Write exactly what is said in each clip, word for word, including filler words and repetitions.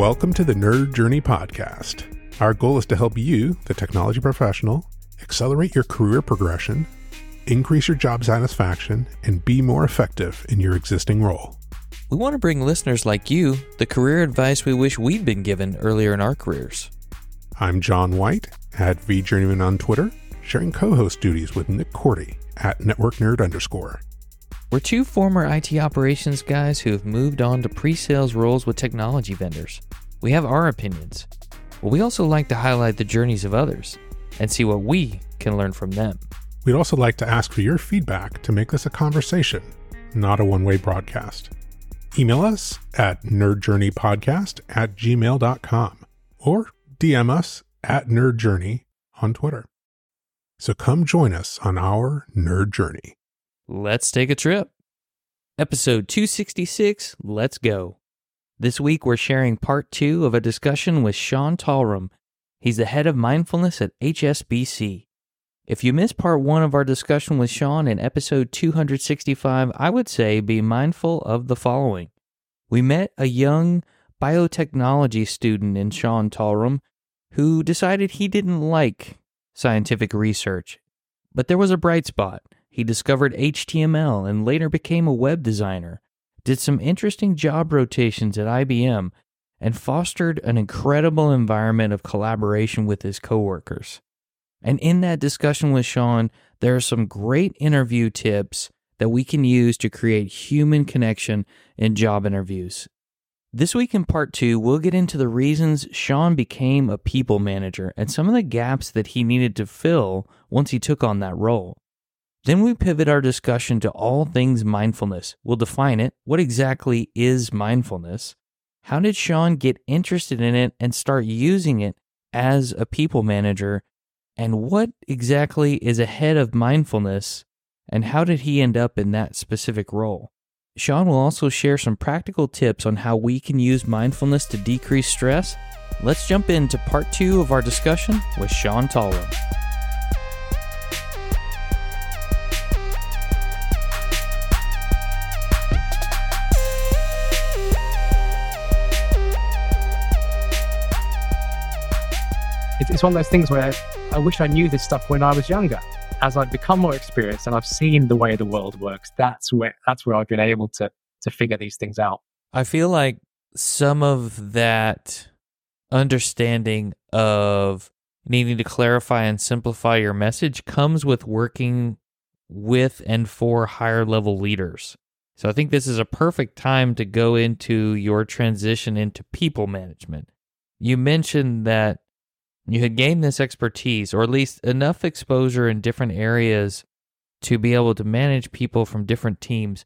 Welcome to the Nerd Journey Podcast. Our goal is to help you, the technology professional, accelerate your career progression, increase your job satisfaction, and be more effective in your existing role. We want to bring listeners like you the career advice we wish we'd been given earlier in our careers. I'm John White, at vjourneyman on Twitter, sharing co-host duties with Nick Cordy at networknerd underscore. We're two former I T operations guys who have moved on to pre-sales roles with technology vendors. We have our opinions, but we also like to highlight the journeys of others and see what we can learn from them. We'd also like to ask for your feedback to make this a conversation, not a one-way broadcast. Email us at nerdjourneypodcast at gmail dot com or D M us at nerdjourney on Twitter. So come join us on our nerd journey. Let's take a trip. Episode two sixty-six, let's go. This week we're sharing part two of a discussion with Sean Talram. He's the head of mindfulness at H S B C. If you missed part one of our discussion with Sean in episode two sixty-five, I would say be mindful of the following. We met a young biotechnology student in Sean Talram who decided he didn't like scientific research, but there was a bright spot. He discovered H T M L and later became a web designer, did some interesting job rotations at I B M, and fostered an incredible environment of collaboration with his coworkers. And in that discussion with Sean, there are some great interview tips that we can use to create human connection in job interviews. This week in part two, we'll get into the reasons Sean became a people manager and some of the gaps that he needed to fill once he took on that role. Then we pivot our discussion to all things mindfulness. We'll define it. What exactly is mindfulness? How did Sean get interested in it and start using it as a people manager? And what exactly is ahead of mindfulness? And how did he end up in that specific role? Sean will also share some practical tips on how we can use mindfulness to decrease stress. Let's jump into part two of our discussion with Sean Talram. It's one of those things where I wish I knew this stuff when I was younger. As I've become more experienced and I've seen the way the world works, that's where that's where I've been able to to figure these things out. I feel like some of that understanding of needing to clarify and simplify your message comes with working with and for higher level leaders. So I think this is a perfect time to go into your transition into people management. You mentioned that you had gained this expertise, or at least enough exposure in different areas to be able to manage people from different teams.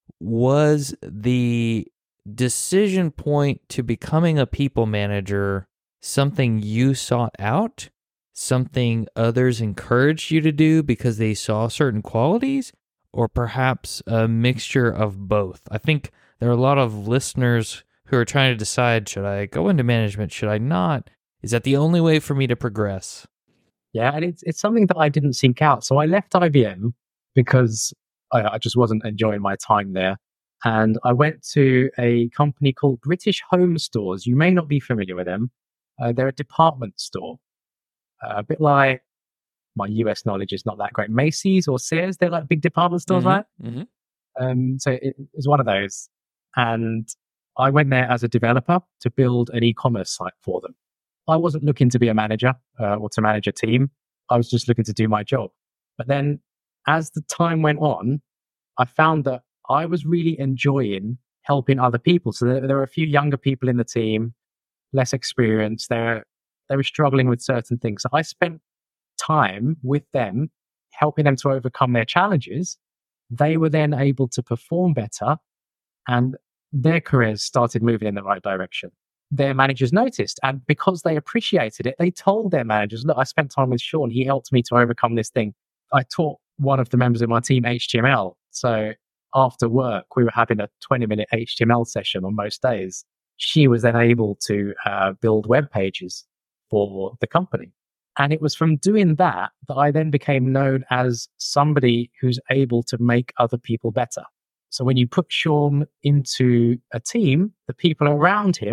Was the decision point to becoming a people manager something you sought out? Something others encouraged you to do because they saw certain qualities? Or perhaps a mixture of both? I think there are a lot of listeners who are trying to decide, should I go into management, should I not? Is that the only way for me to progress? Yeah, and it's it's something that I didn't seek out. So I left I B M because I, I just wasn't enjoying my time there. And I went to a company called British Home Stores. You may not be familiar with them. Uh, they're a department store. Uh, a bit like, my U S knowledge is not that great, Macy's or Sears. They're like big department stores, Mm-hmm. right? Mm-hmm. Um, so it, it was one of those. And I went there as a developer to build an e-commerce site for them. I wasn't looking to be a manager uh, or to manage a team. I was just looking to do my job. But then as the time went on, I found that I was really enjoying helping other people. So there, there were a few younger people in the team, less experienced. They're, they were struggling with certain things. So I spent time with them, helping them to overcome their challenges. They were then able to perform better and their careers started moving in the right direction. Their managers noticed, and because they appreciated it, they told their managers, look, I spent time with Sean. He helped me to overcome this thing. I taught one of the members of my team H T M L. So after work, we were having a twenty minute H T M L session on most days. She was then able to uh, build web pages for the company. And it was from doing that that I then became known as somebody who's able to make other people better. So when you put Sean into a team, the people around him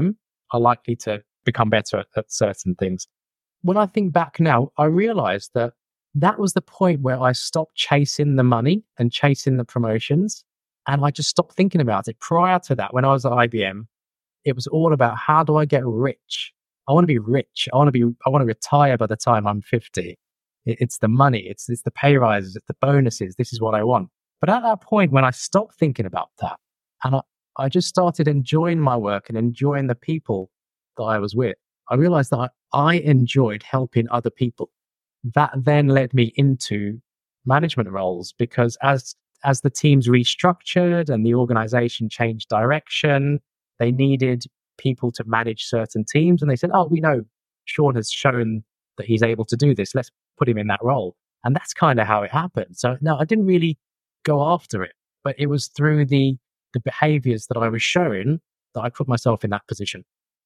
are likely to become better at, at certain things. When I think back now, I realized that that was the point where I stopped chasing the money and chasing the promotions. And I just stopped thinking about it. Prior to that, when I was at I B M, it was all about how do I get rich? I want to be rich. I want to be, I want to retire by the time I'm fifty. It, it's the money. It's, it's the pay rises. It's the bonuses. This is what I want. But at that point, when I stopped thinking about that and I, I just started enjoying my work and enjoying the people that I was with, I realized that I, I enjoyed helping other people. That then led me into management roles because as as the teams restructured and the organization changed direction, they needed people to manage certain teams. And they said, oh, we know Sean has shown that he's able to do this. Let's put him in that role. And that's kind of how it happened. So no, I didn't really go after it, but it was through the the behaviors that I was showing that I put myself in that position.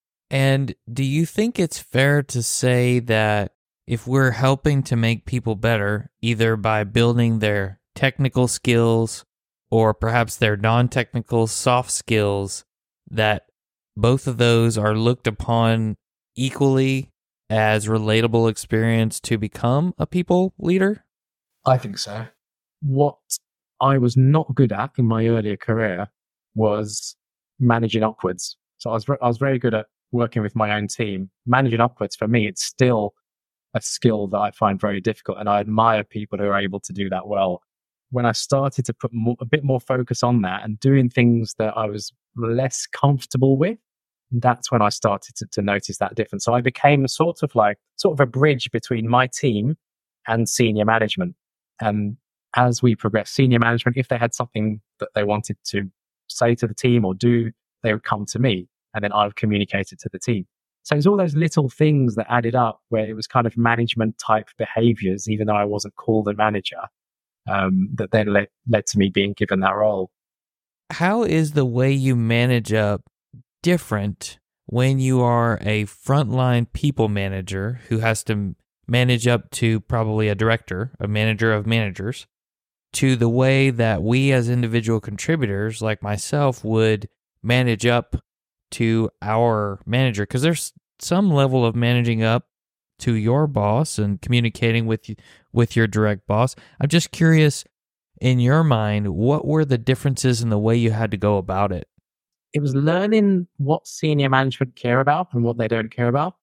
And do you think it's fair to say that if we're helping to make people better, either by building their technical skills or perhaps their non-technical soft skills, that both of those are looked upon equally as relatable experience to become a people leader? I think so. What I was not good at in my earlier career was managing upwards. So I was I was very good at working with my own team. Managing upwards, for me, it's still a skill that I find very difficult, and I admire people who are able to do that well. When I started to put more, a bit more focus on that and doing things that I was less comfortable with, that's when I started to, to notice that difference. So I became sort of like sort of a bridge between my team and senior management. And as we progressed, senior management, if they had something that they wanted to say to the team or do, they would come to me, and then I would communicate it to the team. So it's all those little things that added up where it was kind of management type behaviors, even though I wasn't called a manager, um, that then led, led to me being given that role. How is the way you manage up different when you are a frontline people manager who has to manage up to probably a director, a manager of managers, to the way that we as individual contributors like myself would manage up to our manager? Because there's some level of managing up to your boss and communicating with you, with your direct boss. I'm just curious, in your mind, what were the differences in the way you had to go about it? It was learning what senior management care about and what they don't care about.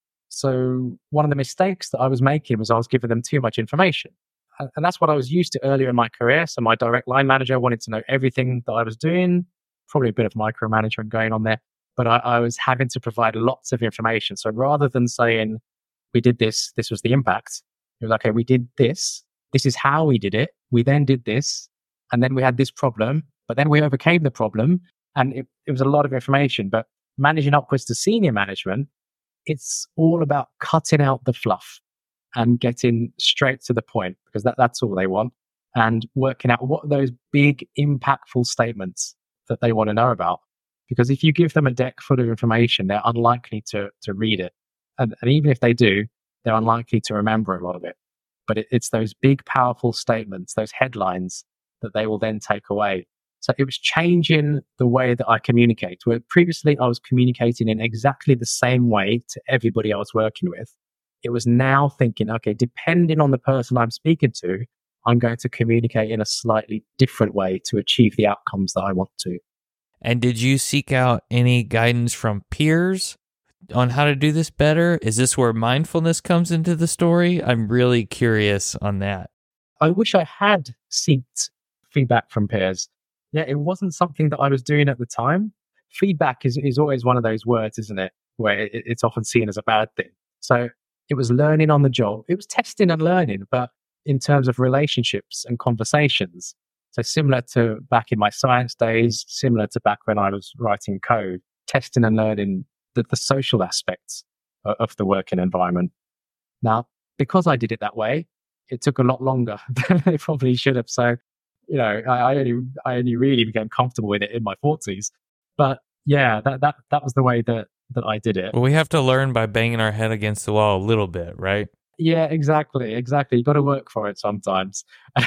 So one of the mistakes that I was making was I was giving them too much information. And that's what I was used to earlier in my career. So my direct line manager wanted to know everything that I was doing, probably a bit of micromanagement going on there. But I, I was having to provide lots of information. So rather than saying, we did this, this was the impact, it was like, okay, we did this, this is how we did it, we then did this, and then we had this problem, but then we overcame the problem. And it, it was a lot of information. But managing upwards to senior management, it's all about cutting out the fluff and getting straight to the point, because that, that's all they want, and working out what are those big, impactful statements that they want to know about. Because if you give them a deck full of information, they're unlikely to, to read it. And, and even if they do, they're unlikely to remember a lot of it. But it, it's those big, powerful statements, those headlines that they will then take away. So it was changing the way that I communicate. Where previously I was communicating in exactly the same way to everybody I was working with. It was now thinking, okay, depending on the person I'm speaking to, I'm going to communicate in a slightly different way to achieve the outcomes that I want to. And did you seek out any guidance from peers on how to do this better? Is this where mindfulness comes into the story? I'm really curious on that. I wish I had sought feedback from peers. Yeah, it wasn't something that I was doing at the time. Feedback is, is always one of those words, isn't it? Where it, it's often seen as a bad thing. So it was learning on the job. It was testing and learning, but in terms of relationships and conversations. So similar to back in my science days, similar to back when I was writing code, testing and learning the, the social aspects of, of the working environment. Now, because I did it that way, it took a lot longer than it probably should have. So, you know, I, I only I only really became comfortable with it in my forties. But yeah, that that that was the way that that I did it. Well, we have to learn by banging our head against the wall a little bit, right? Yeah, exactly, exactly. You've got to work for it sometimes.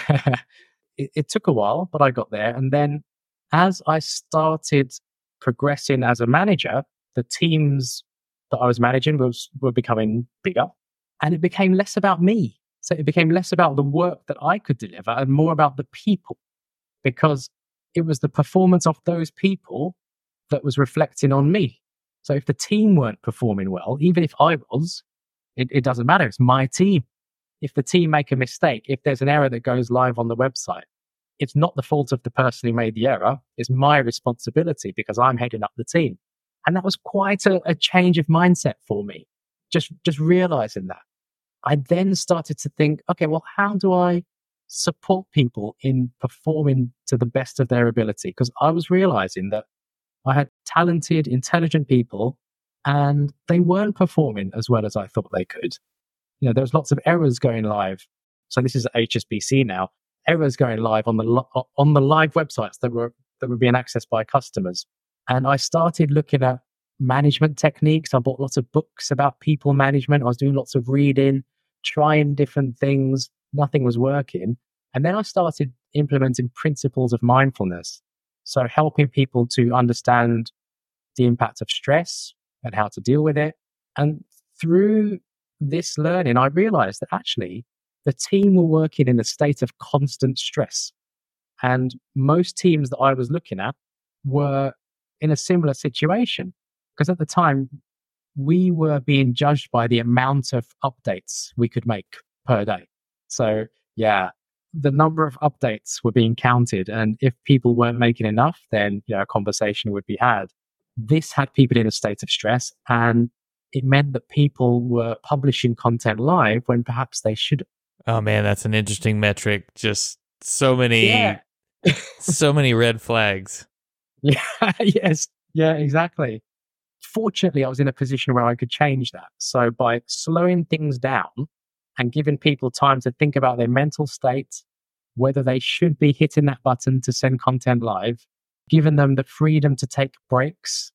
it, it took a while, but I got there. And then as I started progressing as a manager, the teams that I was managing was were becoming bigger, and it became less about me. So it became less about the work that I could deliver and more about the people, because it was the performance of those people that was reflecting on me. So if the team weren't performing well, even if I was, it, it doesn't matter. It's my team. If the team make a mistake, if there's an error that goes live on the website, it's not the fault of the person who made the error. It's my responsibility because I'm heading up the team. And that was quite a, a change of mindset for me. Just, just realizing that. I then started to think, okay, well, how do I support people in performing to the best of their ability? Because I was realizing that I had talented, intelligent people and they weren't performing as well as I thought they could. You know, there's lots of errors going live. So this is H S B C now. Errors going live on the lo- on the live websites that were that were being accessed by customers. And I started looking at management techniques. I bought lots of books about people management. I was doing lots of reading, trying different things. Nothing was working. And then I started implementing principles of mindfulness. So helping people to understand the impact of stress and how to deal with it. And through this learning, I realized that actually the team were working in a state of constant stress. And most teams that I was looking at were in a similar situation. Because at the time, we were being judged by the amount of updates we could make per day. So, yeah, the number of updates were being counted. And if people weren't making enough, then you know, a conversation would be had. This had people in a state of stress. And it meant that people were publishing content live when perhaps they shouldn't. Oh man, that's an interesting metric. Just so many, yeah. so many red flags. Yeah, yes, yeah, exactly. Fortunately, I was in a position where I could change that. So by slowing things down and giving people time to think about their mental state, whether they should be hitting that button to send content live, giving them the freedom to take breaks,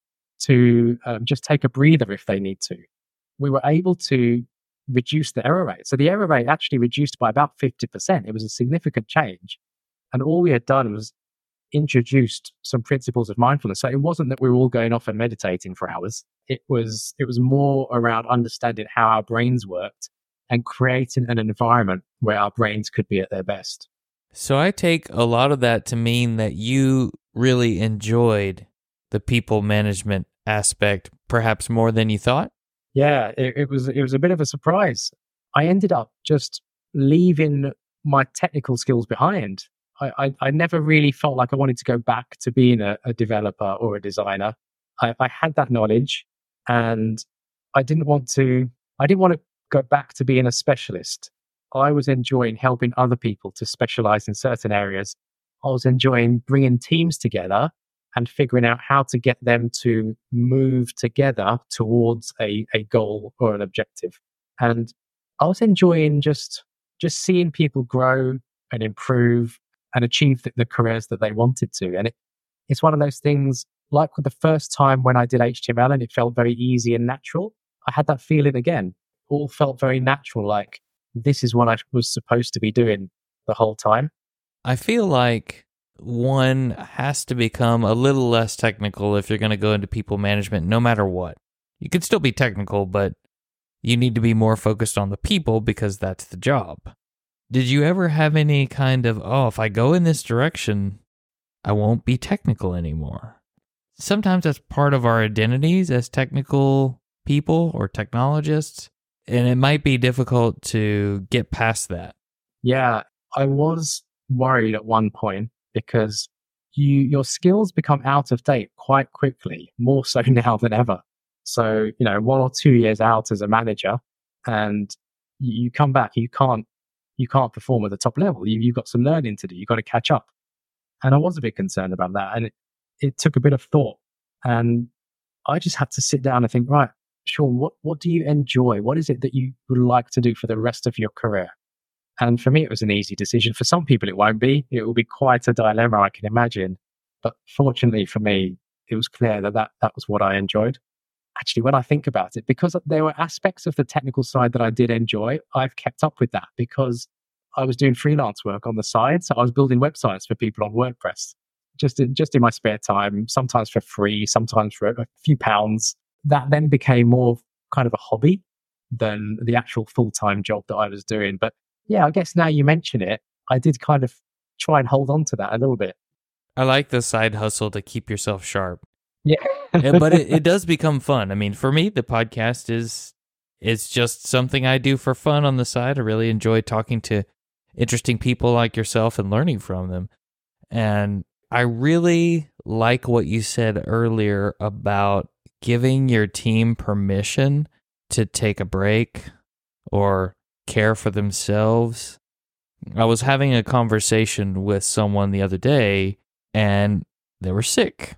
to um, just take a breather if they need to, we were able to reduce the error rate. So the error rate actually reduced by about fifty percent. It was a significant change. And all we had done was introduced some principles of mindfulness. So it wasn't that we were all going off and meditating for hours. It was, it was more around understanding how our brains worked and creating an environment where our brains could be at their best. So I take a lot of that to mean that you really enjoyed the people management aspect, perhaps more than you thought? Yeah, it, it was it was a bit of a surprise. I ended up just leaving my technical skills behind. I, I, I never really felt like I wanted to go back to being a, a developer or a designer. I, I had that knowledge, and I didn't want to. I didn't want to go back to being a specialist. I was enjoying helping other people to specialize in certain areas. I was enjoying bringing teams together and figuring out how to get them to move together towards a, a goal or an objective. And I was enjoying just, just seeing people grow and improve and achieve the, the careers that they wanted to. And it, it's one of those things, like with the first time when I did H T M L and it felt very easy and natural, I had that feeling again. All felt very natural, like this is what I was supposed to be doing the whole time. I feel like one has to become a little less technical if you're going to go into people management, no matter what. You could still be technical, but you need to be more focused on the people because that's the job. Did you ever have any kind of, oh, if I go in this direction, I won't be technical anymore? Sometimes that's part of our identities as technical people or technologists, and it might be difficult to get past that. Yeah, I was worried at one point because you your skills become out of date quite quickly, more so now than ever. So, you know, one or two years out as a manager and you, you come back, you can't you can't perform at the top level. You, you've got some learning to do. You've got to catch up. And I was a bit concerned about that. And it, it took a bit of thought. And I just had to sit down and think, right, Sean, what, what do you enjoy? What is it that you would like to do for the rest of your career? And for me, it was an easy decision. For some people, it won't be. It will be quite a dilemma, I can imagine. But fortunately for me, it was clear that that, that was what I enjoyed. Actually, when I think about it, because there were aspects of the technical side that I did enjoy, I've kept up with that because I was doing freelance work on the side. So I was building websites for people on WordPress, just in, just in my spare time, sometimes for free, sometimes for a few pounds. that then became more kind of a hobby than the actual full-time job that I was doing. But yeah, I guess now you mention it, I did kind of try and hold on to that a little bit. I like the side hustle to keep yourself sharp. Yeah. Yeah, but it, it does become fun. I mean, for me, the podcast is is just something I do for fun on the side. I really enjoy talking to interesting people like yourself and learning from them. And I really like what you said earlier about giving your team permission to take a break or care for themselves. I was having a conversation with someone the other day, and they were sick.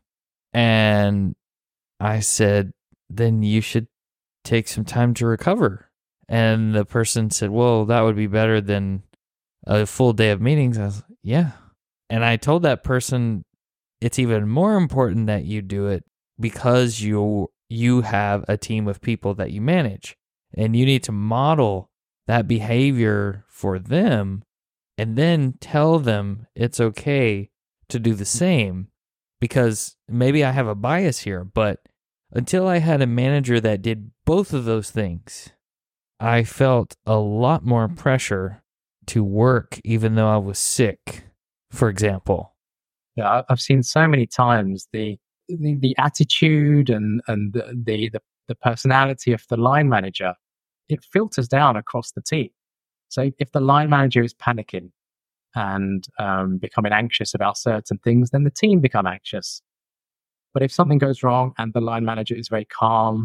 And I said, then you should take some time to recover. And the person said, well, that would be better than a full day of meetings. I was like, yeah. And I told that person, it's even more important that you do it because you you have a team of people that you manage. And you need to model that behavior for them and then tell them it's okay to do the same. Because maybe I have a bias here, but until I had a manager that did both of those things, I felt a lot more pressure to work even though I was sick, for example. Yeah, I've seen so many times the the, the attitude and, and the, the, the, the personality of the line manager, it filters down across the team. So if the line manager is panicking and um, becoming anxious about certain things, then the team become anxious. But if something goes wrong and the line manager is very calm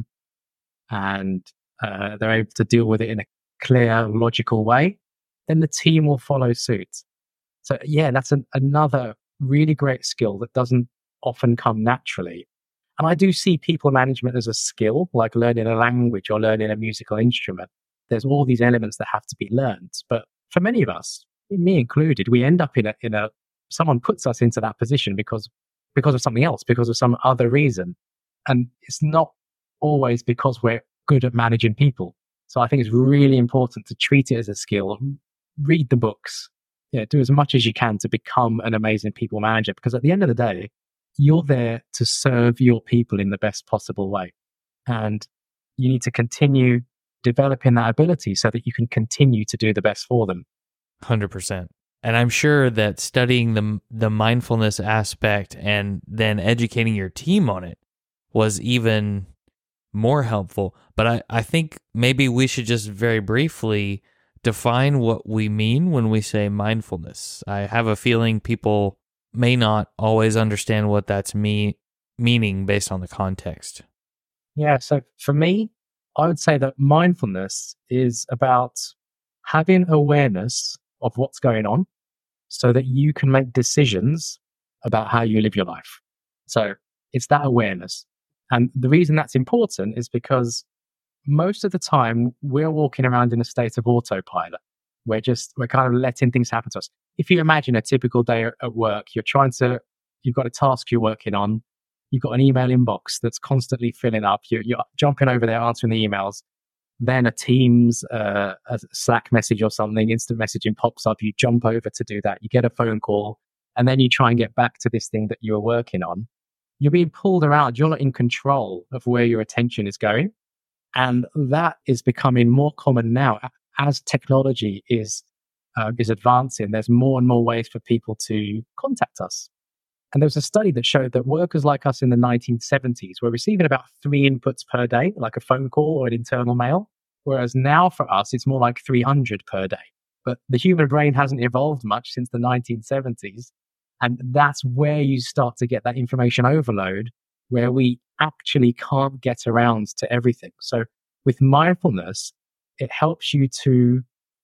and uh, they're able to deal with it in a clear, logical way, then the team will follow suit. So yeah, that's an, another really great skill that doesn't often come naturally. And I do see people management as a skill, like learning a language or learning a musical instrument. There's all these elements that have to be learned. But for many of us, me included, we end up in a, in a, someone puts us into that position because, because of something else, because of some other reason. And it's not always because we're good at managing people. So I think it's really important to treat it as a skill, read the books, yeah, do as much as you can to become an amazing people manager, because at the end of the day, you're there to serve your people in the best possible way. And you need to continue developing that ability so that you can continue to do the best for them. one hundred percent. And I'm sure that studying the the mindfulness aspect and then educating your team on it was even more helpful. But I, I think maybe we should just very briefly define what we mean when we say mindfulness. I have a feeling people may not always understand what that's me meaning based on the context. Yeah, so for me, I would say that mindfulness is about having awareness of what's going on so that you can make decisions about how you live your life. So it's that awareness. And the reason that's important is because most of the time we're walking around in a state of autopilot. We're just, we're kind of letting things happen to us. If you imagine a typical day at work, you're trying to, you've got a task you're working on, you've got an email inbox that's constantly filling up, you're, you're jumping over there answering the emails, then a Teams, uh, a Slack message or something, instant messaging pops up, you jump over to do that, you get a phone call, and then you try and get back to this thing that you were working on. You're being pulled around, you're not in control of where your attention is going. And that is becoming more common now as technology is uh, is advancing. There's more and more ways for people to contact us. And there was a study that showed that workers like us in the nineteen seventies were receiving about three inputs per day, like a phone call or an internal mail, whereas now for us, it's more like three hundred per day. But the human brain hasn't evolved much since the nineteen seventies. And that's where you start to get that information overload, where we actually can't get around to everything. So with mindfulness, it helps you to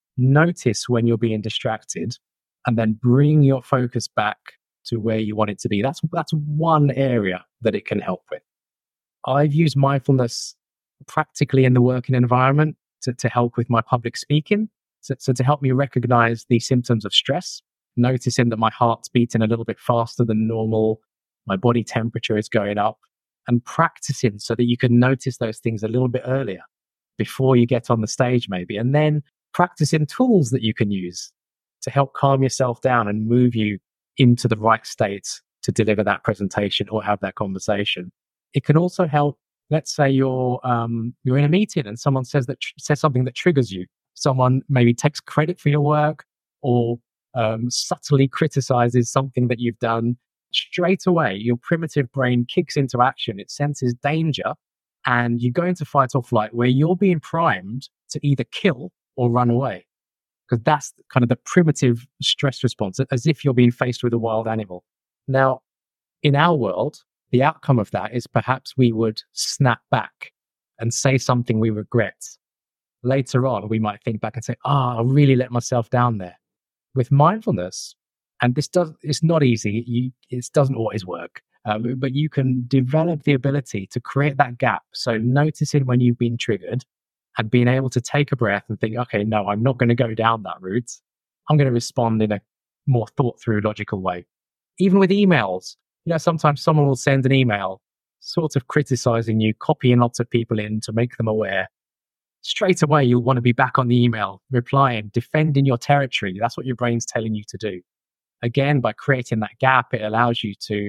notice when you're being distracted and then bring your focus back to where you want it to be. That's that's one area that it can help with. I've used mindfulness practically in the working environment to, to help with my public speaking. So, so to help me recognize the symptoms of stress, noticing that my heart's beating a little bit faster than normal, my body temperature is going up, and practicing so that you can notice those things a little bit earlier before you get on the stage maybe, and then practicing tools that you can use to help calm yourself down and move you into the right state to deliver that presentation or have that conversation. It can also help let's say you're um, you're in a meeting and someone says that tr- says something that triggers you. Someone maybe takes credit for your work or um, subtly criticizes something that you've done. Straight away, your primitive brain kicks into action. It senses danger, and you go into fight or flight, where you're being primed to either kill or run away, because that's kind of the primitive stress response, as if you're being faced with a wild animal. Now, in our world, the outcome of that is perhaps we would snap back and say something we regret. Later on, we might think back and say, ah, oh, I really let myself down there. With mindfulness, and this does, it's not easy, you, it doesn't always work, um, but you can develop the ability to create that gap. So noticing when you've been triggered and being able to take a breath and think, okay, no, I'm not going to go down that route. I'm going to respond in a more thought through, logical way. Even with emails, you know, sometimes someone will send an email sort of criticizing you, copying lots of people in to make them aware. Straight away, you'll want to be back on the email, replying, defending your territory. That's what your brain's telling you to do. Again, by creating that gap, it allows you to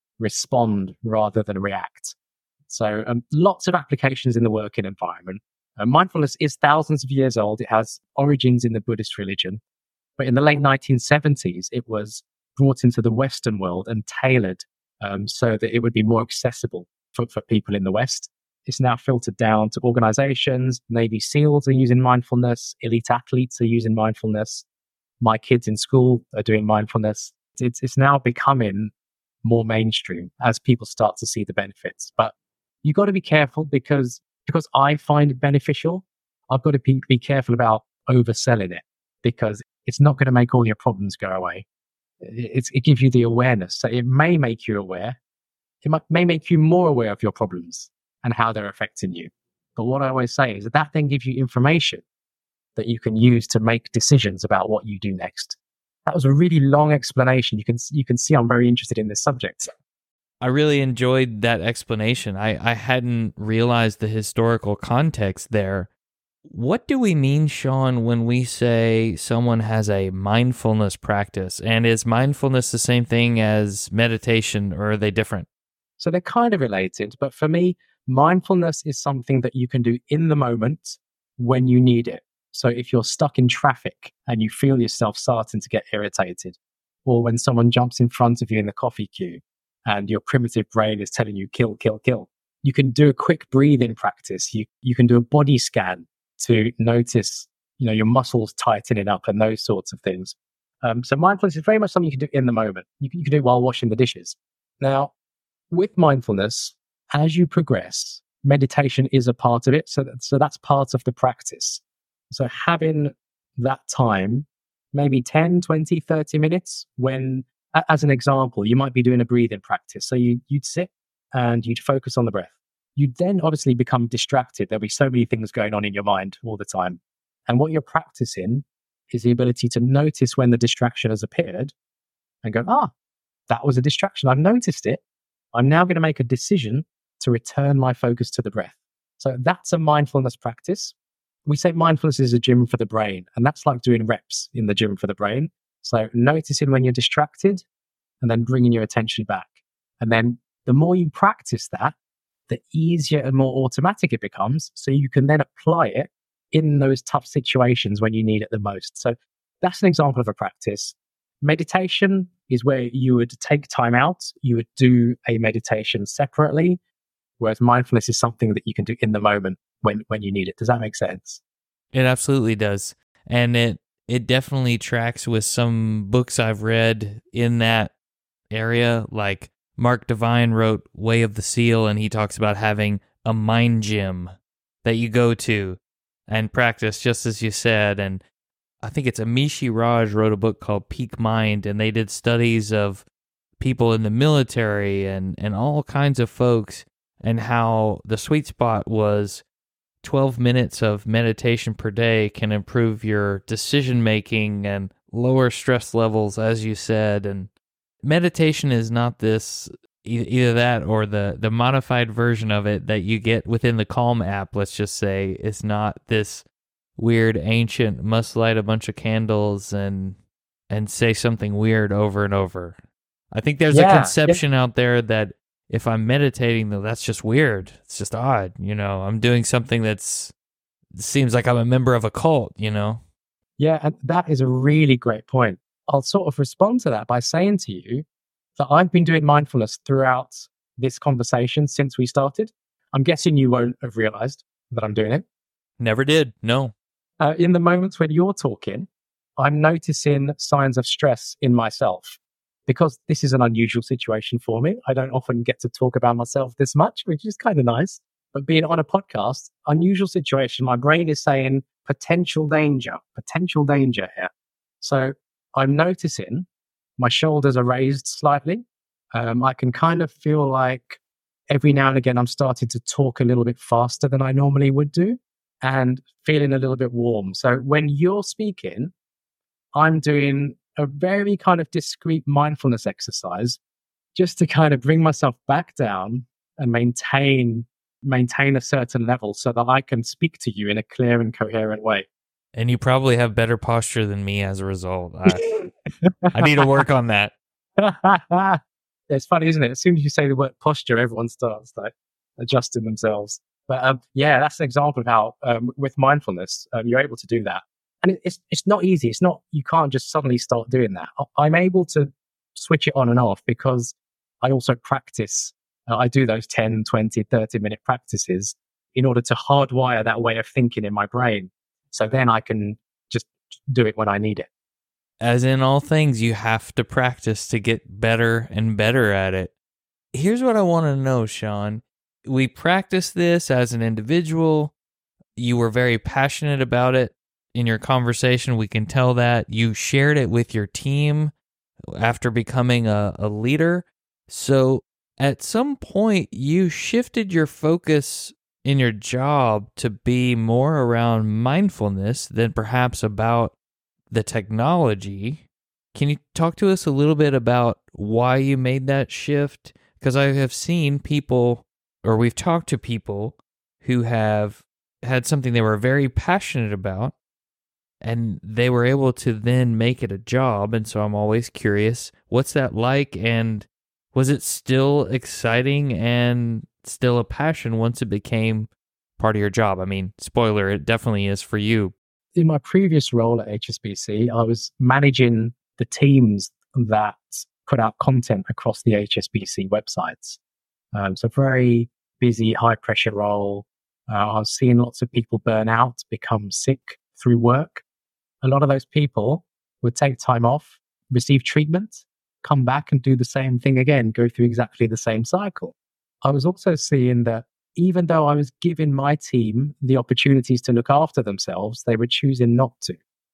respond rather than react. So um, lots of applications in the working environment. Uh, mindfulness is thousands of years old. It has origins in the Buddhist religion. But in the late nineteen seventies, it was brought into the Western world and tailored um, so that it would be more accessible for, for people in the West. It's now filtered down to organizations. Navy SEALs are using mindfulness. Elite athletes are using mindfulness. My kids in school are doing mindfulness. It's, it's now becoming more mainstream as people start to see the benefits. But you've got to be careful because, because I find it beneficial. I've got to be, be careful about overselling it, because it's not going to make all your problems go away. It's, it gives you the awareness. So it may make you aware. It might, may make you more aware of your problems and how they're affecting you. But what I always say is that that then gives you information that you can use to make decisions about what you do next. That was a really long explanation. You can you can see I'm very interested in this subject. I really enjoyed that explanation. I, I hadn't realized the historical context there. What do we mean, Sean, when we say someone has a mindfulness practice? And is mindfulness the same thing as meditation, or are they different? So they're kind of related, but for me, mindfulness is something that you can do in the moment when you need it. So if you're stuck in traffic and you feel yourself starting to get irritated, or when someone jumps in front of you in the coffee queue and your primitive brain is telling you, kill, kill, kill, you can do a quick breathing practice. You, you can do a body scan to notice, you know, your muscles tightening up and those sorts of things. Um, so mindfulness is very much something you can do in the moment. You can, you can do it while washing the dishes. Now, with mindfulness, as you progress, meditation is a part of it. So, that, so that's part of the practice. So having that time, maybe ten, twenty, thirty minutes, when, as an example, you might be doing a breathing practice. So you, you'd sit and you'd focus on the breath. You'd then obviously become distracted. There'll be so many things going on in your mind all the time. And what you're practicing is the ability to notice when the distraction has appeared and go, ah, that was a distraction. I've noticed it. I'm now going to make a decision to return my focus to the breath. So that's a mindfulness practice. We say mindfulness is a gym for the brain, and that's like doing reps in the gym for the brain. So noticing when you're distracted and then bringing your attention back. And then the more you practice that, the easier and more automatic it becomes. So you can then apply it in those tough situations when you need it the most. So that's an example of a practice. Meditation is where you would take time out. You would do a meditation separately, whereas mindfulness is something that you can do in the moment when, when you need it. Does that make sense? It absolutely does. And it it definitely tracks with some books I've read in that area. Like Mark Divine wrote Way of the Seal, and he talks about having a mind gym that you go to and practice, just as you said. And I think it's Amishi Raj wrote a book called Peak Mind, and they did studies of people in the military and, and all kinds of folks, and how the sweet spot was twelve minutes of meditation per day can improve your decision making and lower stress levels, as you said. And meditation is not this, either that or the, the modified version of it that you get within the Calm app, let's just say. It's not this weird ancient must light a bunch of candles and and say something weird over and over. I think there's yeah, a conception yeah. out there that if I'm meditating, though, that's just weird. It's just odd. You know, I'm doing something that's seems like I'm a member of a cult, you know? Yeah, and that is a really great point. I'll sort of respond to that by saying to you that I've been doing mindfulness throughout this conversation since we started. I'm guessing you won't have realized that I'm doing it. Never did. No. Uh, in the moments when you're talking, I'm noticing signs of stress in myself because this is an unusual situation for me. I don't often get to talk about myself this much, which is kind of nice. But being on a podcast, unusual situation, my brain is saying potential danger, potential danger here. So I'm noticing my shoulders are raised slightly. Um, I can kind of feel like every now and again I'm starting to talk a little bit faster than I normally would do and feeling a little bit warm. So when you're speaking, I'm doing a very kind of discrete mindfulness exercise just to kind of bring myself back down and maintain maintain a certain level so that I can speak to you in a clear and coherent way. And you probably have better posture than me as a result. I, I need to work on that. It's funny, isn't it? As soon as you say the word posture, everyone starts like adjusting themselves. But um, yeah, that's an example of how um, with mindfulness, um, you're able to do that. And it, it's it's not easy. It's not, you can't just suddenly start doing that. I'm able to switch it on and off because I also practice. Uh, I do those ten, twenty, thirty minute practices in order to hardwire that way of thinking in my brain. So then I can just do it when I need it. As in all things, you have to practice to get better and better at it. Here's what I want to know, Sean. We practiced this as an individual. You were very passionate about it in your conversation. We can tell that. You shared it with your team after becoming a, a leader. So at some point, you shifted your focus in your job to be more around mindfulness than perhaps about the technology. Can you talk to us a little bit about why you made that shift? Because I have seen people, or we've talked to people who have had something they were very passionate about, and they were able to then make it a job. And so I'm always curious, what's that like? And was it still exciting and still a passion once it became part of your job? I mean, spoiler, it definitely is for you. In my previous role at H S B C, I was managing the teams that put out content across the H S B C websites. Um, so very busy, high pressure role. Uh, I was seeing lots of people burn out, become sick through work. A lot of those people would take time off, receive treatment, come back and do the same thing again, go through exactly the same cycle. I was also seeing that even though I was giving my team the opportunities to look after themselves, they were choosing not to.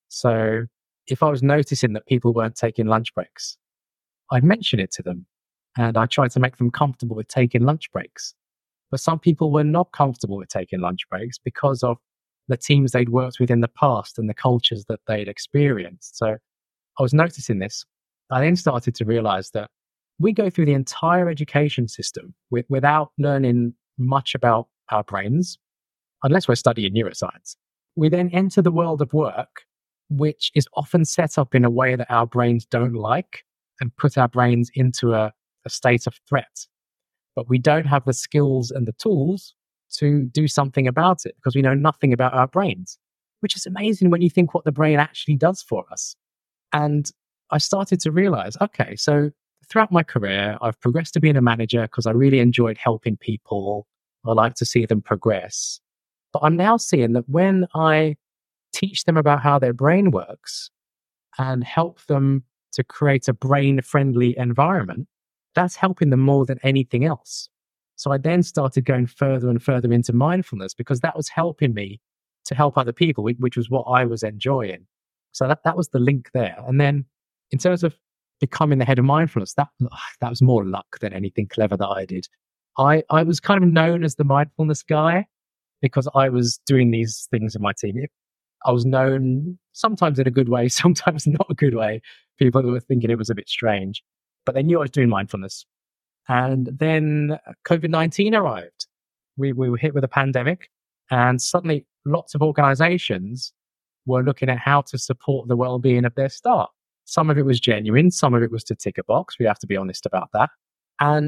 So if I was noticing that people weren't taking lunch breaks, I'd mention it to them and I tried to make them comfortable with taking lunch breaks. But some people were not comfortable with taking lunch breaks because of the teams they'd worked with in the past and the cultures that they'd experienced. So I was noticing this. I then started to realize that we go through the entire education system with, without learning much about our brains, unless we're studying neuroscience. We then enter the world of work, which is often set up in a way that our brains don't like and put our brains into a, a state of threat. But we don't have the skills and the tools to do something about it because we know nothing about our brains, which is amazing when you think what the brain actually does for us. And I started to realize, okay, so throughout my career, I've progressed to being a manager because I really enjoyed helping people. I like to see them progress. But I'm now seeing that when I teach them about how their brain works and help them to create a brain-friendly environment, that's helping them more than anything else. So I then started going further and further into mindfulness because that was helping me to help other people, which was what I was enjoying. So that, that was the link there. And then in terms of becoming the head of mindfulness, that that was more luck than anything clever that I did. I, I was kind of known as the mindfulness guy because I was doing these things in my team. I was known sometimes in a good way, sometimes not a good way. People were thinking it was a bit strange, but they knew I was doing mindfulness. And then COVID nineteen arrived. We, we were hit with a pandemic, and suddenly lots of organizations were looking at how to support the well-being of their staff. Some of it was genuine, some of it was to tick a box. We have to be honest about that. And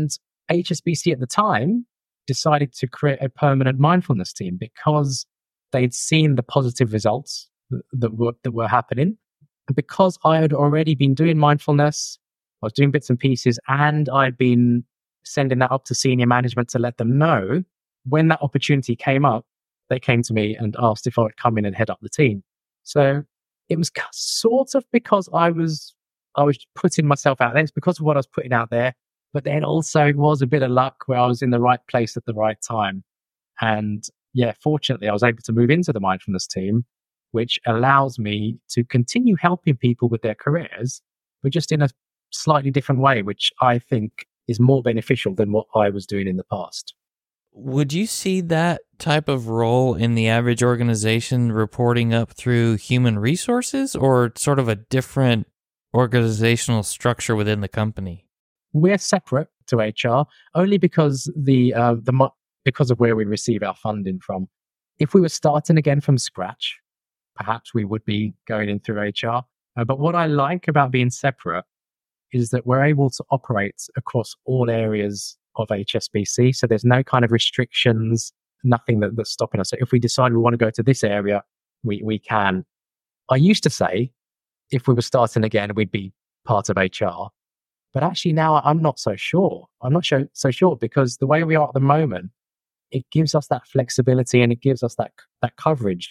H S B C at the time decided to create a permanent mindfulness team because they'd seen the positive results that were, that were happening. And because I had already been doing mindfulness, I was doing bits and pieces, and I'd been sending that up to senior management to let them know, when that opportunity came up, they came to me and asked if I would come in and head up the team. So it was sort of because I was I was putting myself out there. It's because of what I was putting out there. But then also it was a bit of luck where I was in the right place at the right time. And yeah, fortunately, I was able to move into the mindfulness team, which allows me to continue helping people with their careers, but just in a slightly different way, which I think is more beneficial than what I was doing in the past. Would you see that type of role in the average organization reporting up through human resources, or sort of a different organizational structure within the company? We're separate to H R only because the uh, the because of where we receive our funding from. If we were starting again from scratch, perhaps we would be going in through H R. Uh, but what I like about being separate is that we're able to operate across all areas of H S B C. So there's no kind of restrictions, nothing that, that's stopping us. So if we decide we want to go to this area, we, we can. I used to say if we were starting again, we'd be part of H R. But actually now I'm not so sure. I'm not so, so sure because the way we are at the moment, it gives us that flexibility and it gives us that, that coverage.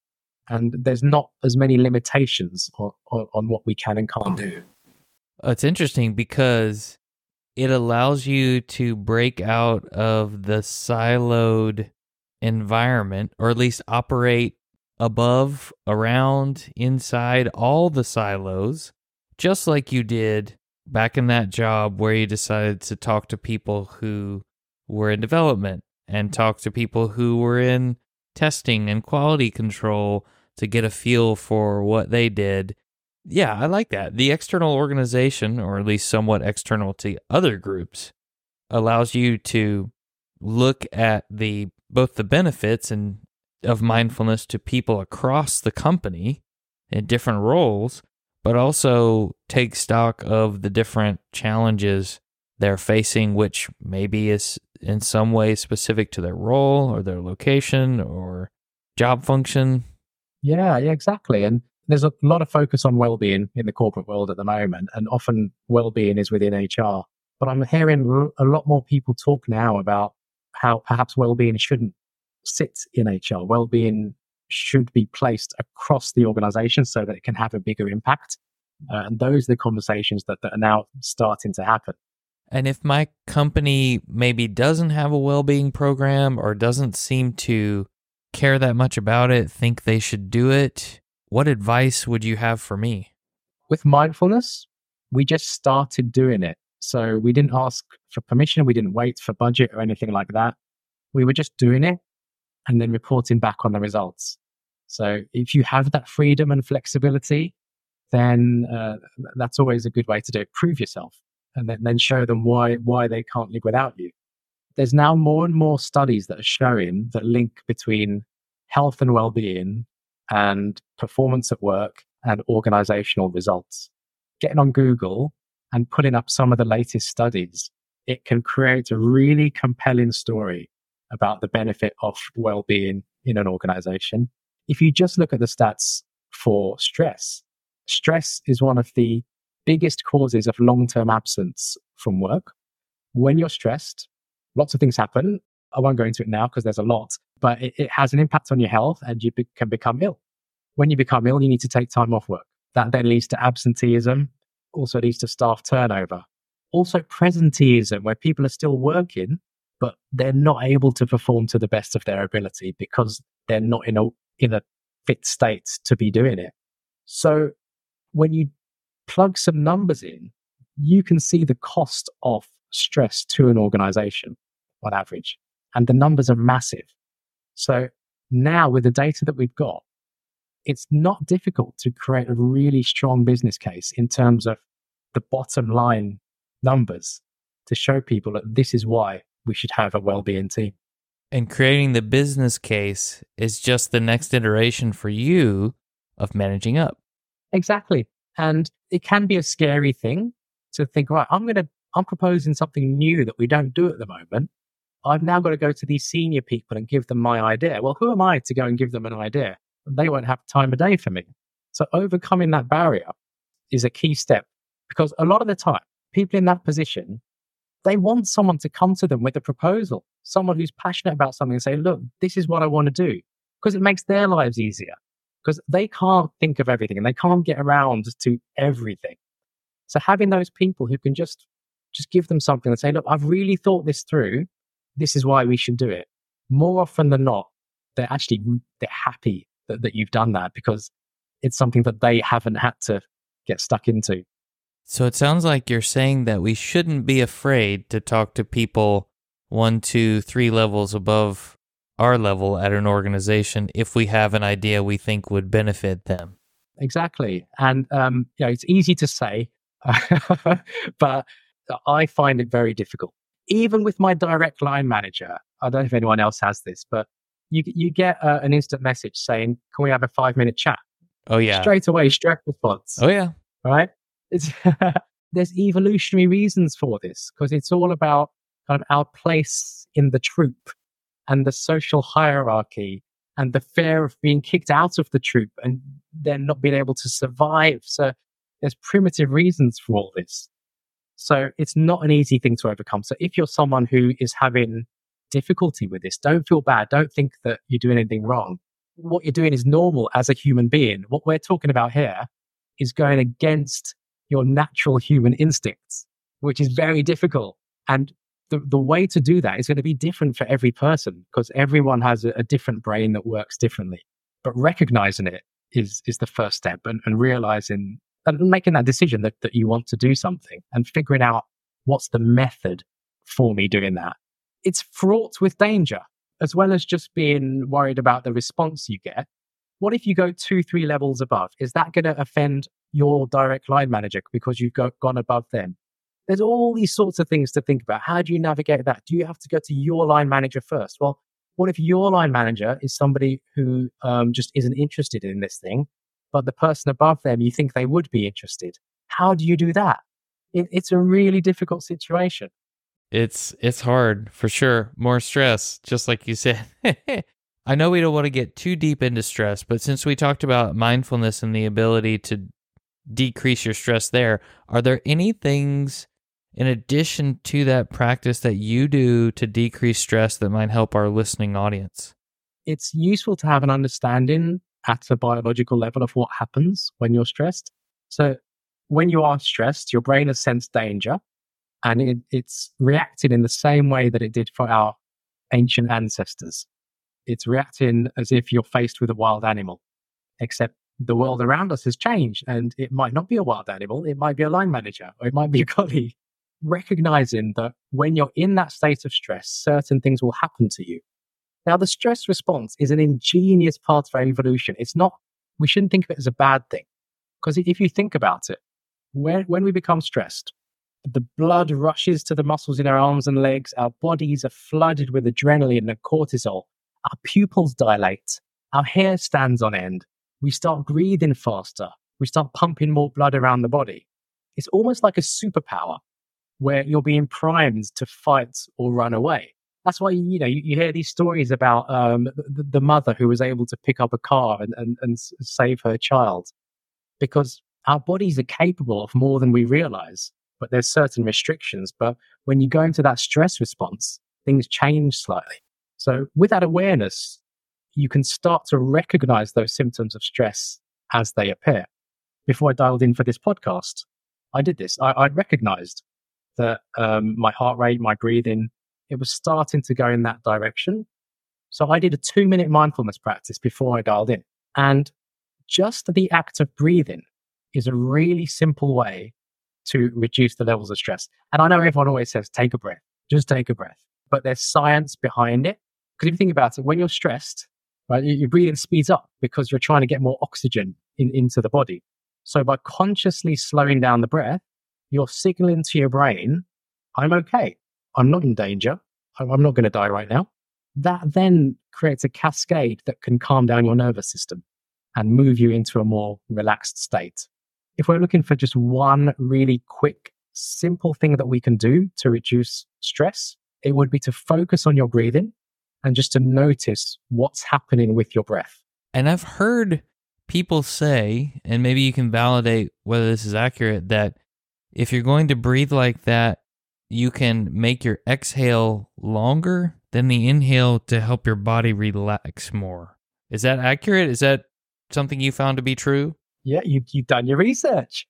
And there's not as many limitations on, on, on what we can and can't do. It's interesting because it allows you to break out of the siloed environment, or at least operate above, around, inside all the silos, just like you did back in that job where you decided to talk to people who were in development and talk to people who were in testing and quality control to get a feel for what they did. Yeah, I like that. The external organization, or at least somewhat external to other groups, allows you to look at the both the benefits and of mindfulness to people across the company in different roles, but also take stock of the different challenges they're facing, which maybe is in some way specific to their role or their location or job function. Yeah, yeah, exactly. And there's a lot of focus on well-being in the corporate world at the moment, and often well-being is within H R. But I'm hearing a lot more people talk now about how perhaps well-being shouldn't sit in H R. Well-being should be placed across the organization so that it can have a bigger impact. Uh, and those are the conversations that, that are now starting to happen. And if my company maybe doesn't have a well-being program or doesn't seem to care that much about it, think they should do it, what advice would you have for me? With mindfulness, we just started doing it. So we didn't ask for permission. We didn't wait for budget or anything like that. We were just doing it and then reporting back on the results. So if you have that freedom and flexibility, then uh, that's always a good way to do it. Prove yourself and then, then show them why, why they can't live without you. There's now more and more studies that are showing that link between health and well-being and performance at work and organizational results. Getting on Google and putting up some of the latest studies, it can create a really compelling story about the benefit of well-being in an organization. If you just look at the stats for stress, stress is one of the biggest causes of long-term absence from work. When you're stressed, lots of things happen. I won't go into it now because there's a lot, but it, it has an impact on your health and you be- can become ill. When you become ill, you need to take time off work. That then leads to absenteeism, also leads to staff turnover. Also presenteeism, where people are still working, but they're not able to perform to the best of their ability because they're not in a, in a fit state to be doing it. So when you plug some numbers in, you can see the cost of stress to an organization on average. And the numbers are massive. So now with the data that we've got, it's not difficult to create a really strong business case in terms of the bottom line numbers to show people that this is why we should have a well-being team. And creating the business case is just the next iteration for you of managing up. Exactly. And it can be a scary thing to think, right, I'm going to I'm proposing something new that we don't do at the moment. I've now got to go to these senior people and give them my idea. Well, who am I to go and give them an idea? They won't have time of day for me. So overcoming that barrier is a key step, because a lot of the time, people in that position, they want someone to come to them with a proposal, someone who's passionate about something and say, look, this is what I want to do, because it makes their lives easier, because they can't think of everything and they can't get around to everything. So having those people who can just, just give them something and say, look, I've really thought this through. This is why we should do it. More often than not, they're actually, they're happy that, that you've done that, because it's something that they haven't had to get stuck into. So it sounds like you're saying that we shouldn't be afraid to talk to people one, two, three levels above our level at an organization if we have an idea we think would benefit them. Exactly. And um, you know, it's easy to say, but I find it very difficult. Even with my direct line manager, I don't know if anyone else has this, but you you get uh, an instant message saying, can we have a five minute chat? Oh, yeah. Straight away, straight response. Oh, yeah. Right? It's there's evolutionary reasons for this, because it's all about kind of our place in the troop and the social hierarchy and the fear of being kicked out of the troop and then not being able to survive. So there's primitive reasons for all this. So it's not an easy thing to overcome. So if you're someone who is having difficulty with this, don't feel bad. Don't think that you're doing anything wrong. What you're doing is normal as a human being. What we're talking about here is going against your natural human instincts, which is very difficult. And the, the way to do that is going to be different for every person, because everyone has a, a different brain that works differently. But recognizing it is, is the first step, and, and realizing and making that decision that, that you want to do something and figuring out what's the method for me doing that. It's fraught with danger, as well as just being worried about the response you get. What if you go two, three levels above? Is that going to offend your direct line manager because you've go, gone above them? There's all these sorts of things to think about. How do you navigate that? Do you have to go to your line manager first? Well, what if your line manager is somebody who um, just isn't interested in this thing, but the person above them, you think they would be interested? How do you do that? It, it's a really difficult situation. It's it's hard, for sure. More stress, just like you said. I know we don't want to get too deep into stress, but since we talked about mindfulness and the ability to decrease your stress there, are there any things in addition to that practice that you do to decrease stress that might help our listening audience? It's useful to have an understanding at a biological level of what happens when you're stressed. So when you are stressed, your brain has sensed danger, and it, it's reacted in the same way that it did for our ancient ancestors. It's reacting as if you're faced with a wild animal, except the world around us has changed, and it might not be a wild animal. It might be a line manager, or it might be a colleague. Recognizing that when you're in that state of stress, certain things will happen to you. Now, the stress response is an ingenious part of our evolution. It's not, we shouldn't think of it as a bad thing, because if you think about it, when, when we become stressed, the blood rushes to the muscles in our arms and legs. Our bodies are flooded with adrenaline and cortisol. Our pupils dilate. Our hair stands on end. We start breathing faster. We start pumping more blood around the body. It's almost like a superpower where you're being primed to fight or run away. That's why, you know, you, you hear these stories about um, the, the mother who was able to pick up a car and, and, and save her child, because our bodies are capable of more than we realize, but there's certain restrictions. But when you go into that stress response, things change slightly. So with that awareness, you can start to recognize those symptoms of stress as they appear. Before I dialed in for this podcast, I did this. I, I recognized that um, my heart rate, my breathing, it was starting to go in that direction. So I did a two minute mindfulness practice before I dialed in. And just the act of breathing is a really simple way to reduce the levels of stress. And I know everyone always says, take a breath, just take a breath. But there's science behind it. Because if you think about it, when you're stressed, right, your breathing speeds up because you're trying to get more oxygen in, into the body. So by consciously slowing down the breath, you're signaling to your brain, I'm okay. I'm not in danger. I'm not going to die right now. That then creates a cascade that can calm down your nervous system and move you into a more relaxed state. If we're looking for just one really quick, simple thing that we can do to reduce stress, it would be to focus on your breathing and just to notice what's happening with your breath. And I've heard people say, and maybe you can validate whether this is accurate, that if you're going to breathe like that, you can make your exhale longer than the inhale to help your body relax more. Is that accurate? Is that something you found to be true? Yeah, you, you've done your research.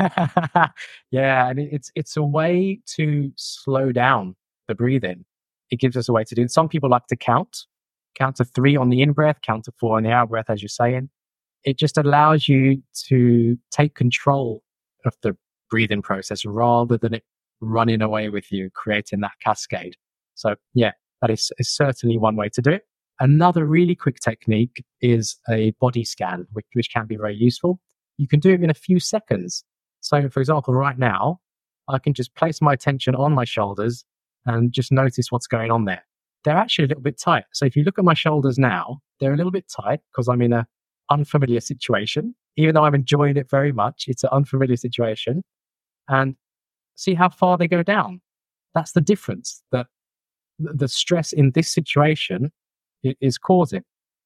Yeah, and it's it's a way to slow down the breathing. It gives us a way to do it. Some people like to count, count to three on the in-breath, count to four on the out-breath, as you're saying. It just allows you to take control of the breathing process rather than it running away with you, creating that cascade. So yeah, that is, is certainly one way to do it. Another really quick technique is a body scan, which, which can be very useful. You can do it in a few seconds. So for example, right now, I can just place my attention on my shoulders and just notice what's going on there. They're actually a little bit tight. So if you look at my shoulders now, they're a little bit tight because I'm in an unfamiliar situation. Even though I'm enjoying it very much, it's an unfamiliar situation. And see how far they go down. That's the difference that the stress in this situation is causing.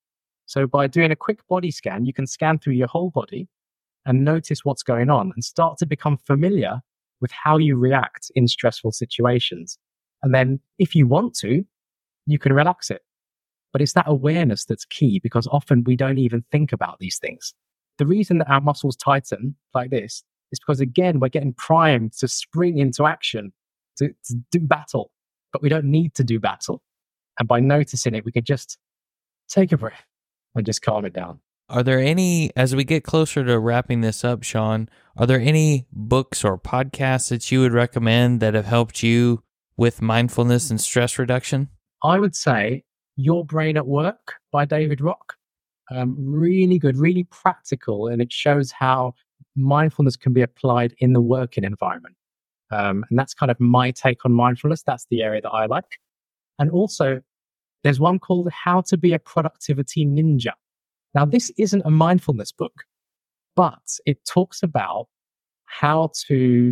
So by doing a quick body scan, you can scan through your whole body and notice what's going on and start to become familiar with how you react in stressful situations. And then if you want to, you can relax it. But it's that awareness that's key, because often we don't even think about these things. The reason that our muscles tighten like this is because, again, we're getting primed to spring into action, to, to do battle, but we don't need to do battle. And by noticing it, we can just take a breath and just calm it down. Are there any, as we get closer to wrapping this up, Sean, are there any books or podcasts that you would recommend that have helped you with mindfulness and stress reduction? I would say Your Brain at Work by David Rock. Um, really good, really practical, and it shows how mindfulness can be applied in the working environment. Um, and that's kind of my take on mindfulness. That's the area that I like. And also, there's one called How to Be a Productivity Ninja. Now, this isn't a mindfulness book, but it talks about how to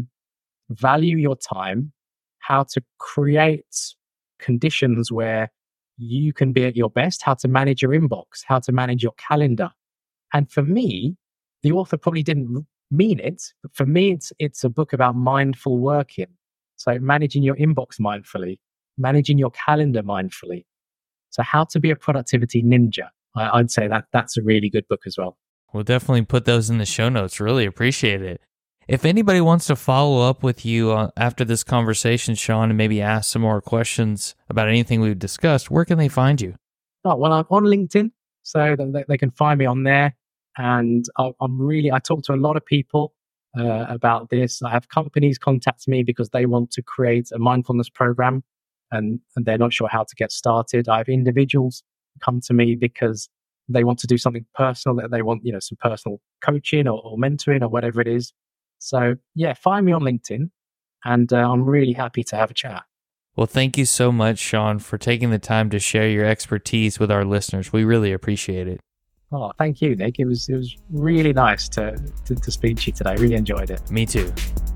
value your time, how to create conditions where you can be at your best, how to manage your inbox, how to manage your calendar. And for me, the author probably didn't mean it, but for me, it's it's a book about mindful working. So managing your inbox mindfully, managing your calendar mindfully. So How to Be a Productivity Ninja. I, I'd say that that's a really good book as well. We'll definitely put those in the show notes. Really appreciate it. If anybody wants to follow up with you uh, after this conversation, Sean, and maybe ask some more questions about anything we've discussed, where can they find you? Oh, well, I'm on LinkedIn, so they, they can find me on there. And I, I'm really, I talk to a lot of people uh, about this. I have companies contact me because they want to create a mindfulness program and, and they're not sure how to get started. I have individuals come to me because they want to do something personal, that they want, you know, some personal coaching or, or mentoring or whatever it is. So yeah, find me on LinkedIn, and uh, I'm really happy to have a chat. Well, thank you so much, Sean, for taking the time to share your expertise with our listeners. We really appreciate it. Oh, thank you, Nick. It was it was really nice to, to, to speak to you today. I really enjoyed it. Me too.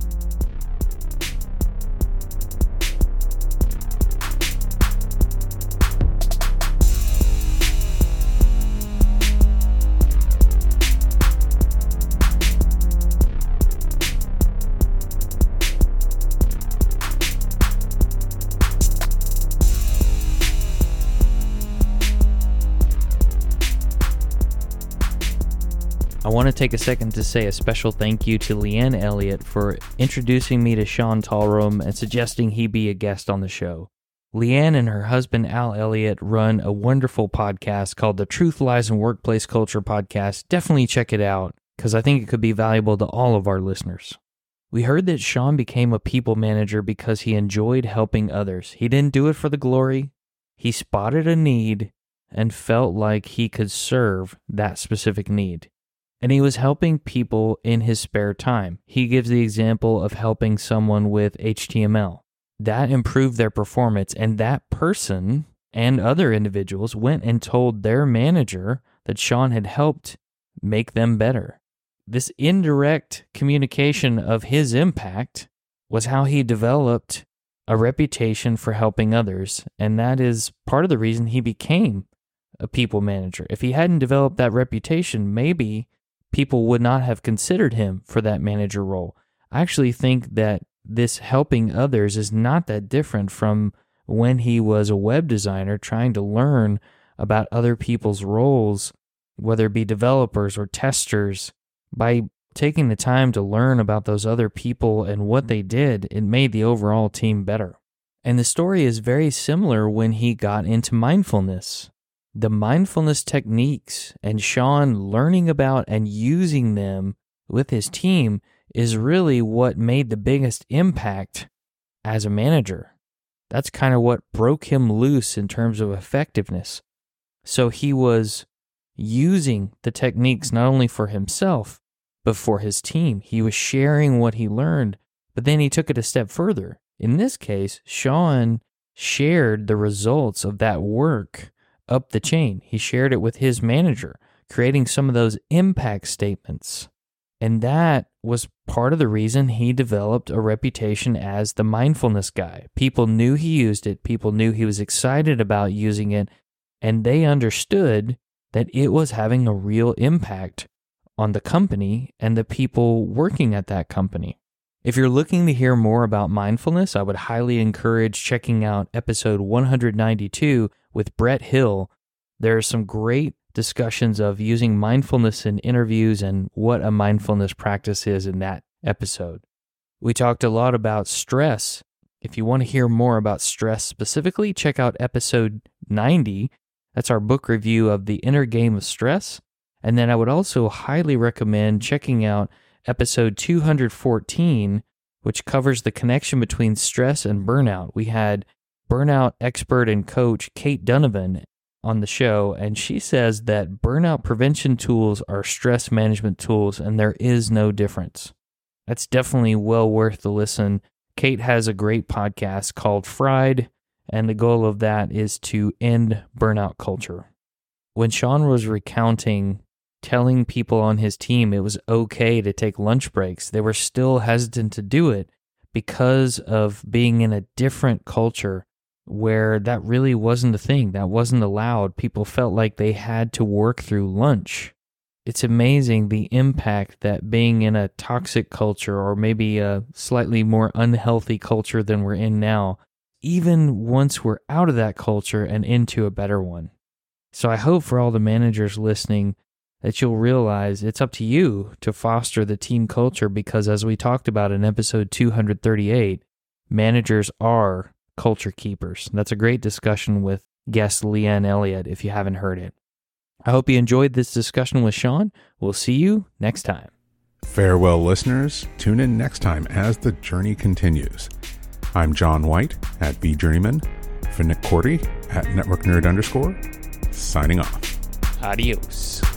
I want to take a second to say a special thank you to Leanne Elliott for introducing me to Sean Talrom and suggesting he be a guest on the show. Leanne and her husband Al Elliott run a wonderful podcast called the Truth, Lies, and Workplace Culture Podcast. Definitely check it out, because I think it could be valuable to all of our listeners. We heard that Sean became a people manager because he enjoyed helping others. He didn't do it for the glory. He spotted a need and felt like he could serve that specific need. And he was helping people in his spare time. He gives the example of helping someone with H T M L. That improved their performance, and that person and other individuals went and told their manager that Sean had helped make them better. This indirect communication of his impact was how he developed a reputation for helping others. And that is part of the reason he became a people manager. If he hadn't developed that reputation, maybe people would not have considered him for that manager role. I actually think that this helping others is not that different from when he was a web designer trying to learn about other people's roles, whether it be developers or testers. By taking the time to learn about those other people and what they did, it made the overall team better. And the story is very similar when he got into mindfulness. The mindfulness techniques and Sean learning about and using them with his team is really what made the biggest impact as a manager. That's kind of what broke him loose in terms of effectiveness. So he was using the techniques not only for himself, but for his team. He was sharing what he learned, but then he took it a step further. In this case, Sean shared the results of that work up the chain. He shared it with his manager, creating some of those impact statements. And that was part of the reason he developed a reputation as the mindfulness guy. People knew he used it. People knew he was excited about using it. And they understood that it was having a real impact on the company and the people working at that company. If you're looking to hear more about mindfulness, I would highly encourage checking out episode one ninety-two with Brett Hill. There are some great discussions of using mindfulness in interviews and what a mindfulness practice is in that episode. We talked a lot about stress. If you want to hear more about stress specifically, check out episode ninety. That's our book review of The Inner Game of Stress. And then I would also highly recommend checking out episode two fourteen, which covers the connection between stress and burnout. We had burnout expert and coach Kate Donovan on the show, and she says that burnout prevention tools are stress management tools, and there is no difference. That's definitely well worth the listen. Kate has a great podcast called Fried, and the goal of that is to end burnout culture. When Sean was recounting telling people on his team it was okay to take lunch breaks, they were still hesitant to do it because of being in a different culture where that really wasn't a thing. That wasn't allowed. People felt like they had to work through lunch. It's amazing the impact that being in a toxic culture, or maybe a slightly more unhealthy culture than we're in now, even once we're out of that culture and into a better one. So I hope for all the managers listening that you'll realize it's up to you to foster the team culture, because as we talked about in episode two thirty-eight, managers are culture keepers. That's a great discussion with guest Leanne Elliott if you haven't heard it. I hope you enjoyed this discussion with Sean. We'll see you next time. Farewell, listeners. Tune in next time as the journey continues. I'm John White at B Journeyman, for Nick Cordy at Network Nerd underscore, signing off. Adios.